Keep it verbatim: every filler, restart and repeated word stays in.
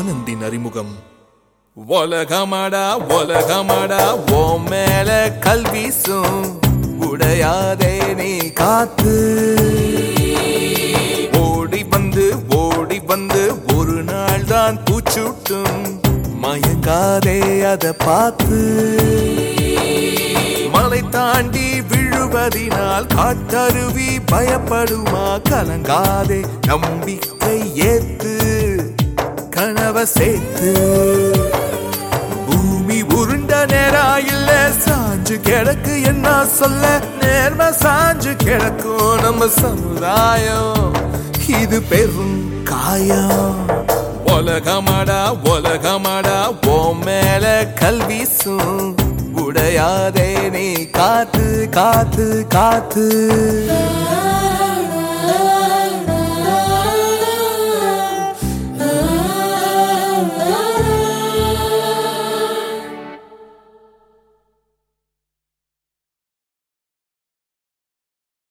ஆனந்தின் அறிமுகம். உலகமடா உலகமடா ஓ மேல கல்வீசும் உடையாதே நீ காத்து. ஓடி வந்து ஓடி வந்து ஒரு நாள் தான் பூச்சுட்டும் மயங்காதே அத பார்த்து. மலை தாண்டி விழுவதினால் காட்டருவி பயப்படுமா? கலங்காதே நம்பிக்கை ஏத்து கனவ சேர்த்து. பூமி உருண்ட நேரா இல்ல சாஞ்சு கிடக்கு என்ன சொல்ல? நேர்ம சாஞ்சு கிடக்கும் நம்ம சமுதாயம். இது பெரும் காயம். உலகமடா உலகமடா ஓ மேல கல்வீசும் உடையாதே நீ காத்து காத்து காத்து.